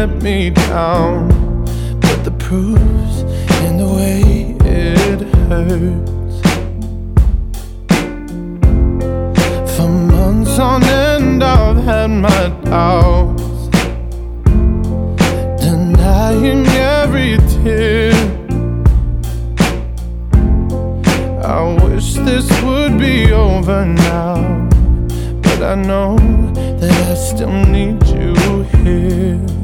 let me down, but the proof's in the way it hurts. For months on end I've had my doubts, denying every tear. I wish this would be over now, but I know that I still need you here.